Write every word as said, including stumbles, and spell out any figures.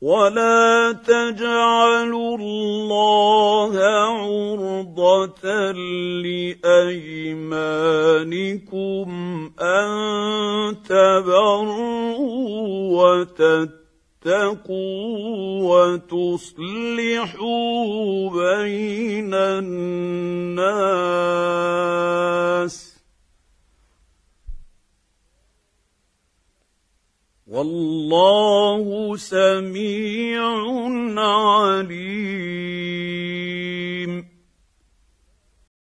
ولا تجعلوا الله عرضة لأيمانكم أن تبروا وتتقوا وتصلحوا بين الناس والله سميع عليم.